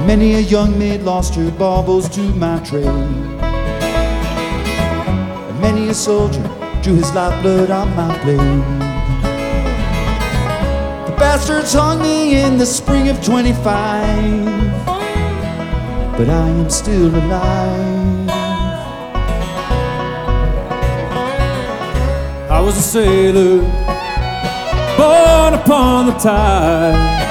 Many a young maid lost her baubles to my trade, and many a soldier drew his lifeblood on my blade. The bastards hung me in the spring of 25, but I am still alive. I was a sailor, born upon the tide.